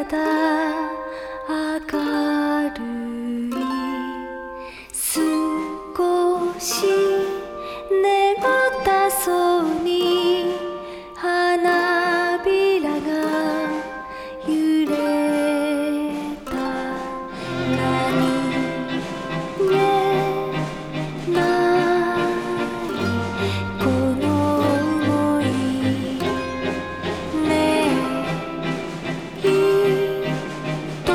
だ明るい少し眠たそうに花びらが揺れた何気ないこの想いねえ人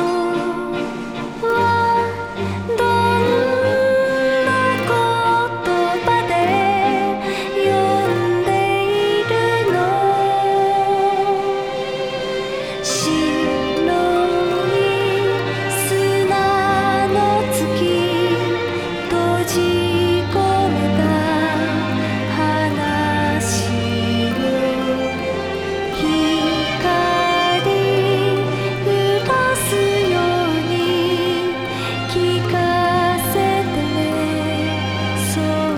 はどんな言葉で呼んでいるの白い砂の月閉じ込めた話を光降らすように聞かせてねそっ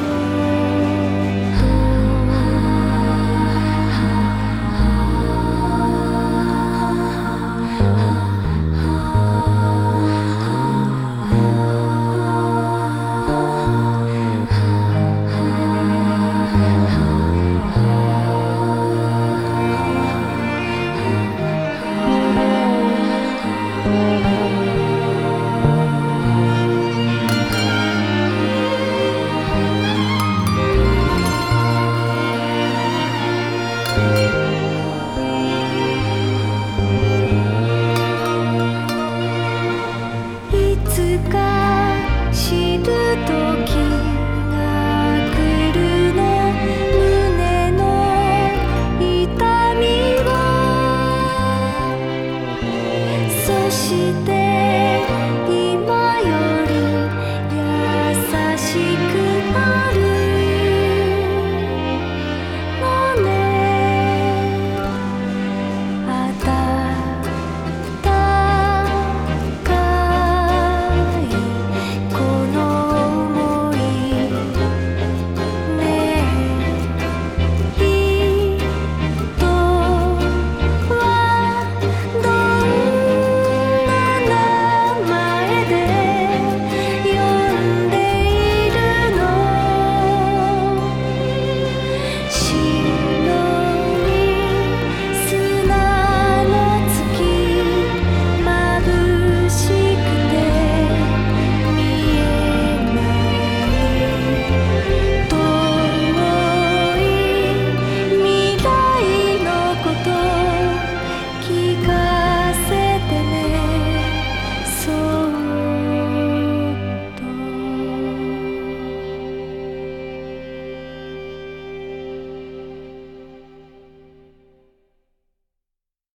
いつか知る時が来るの胸の痛みをそして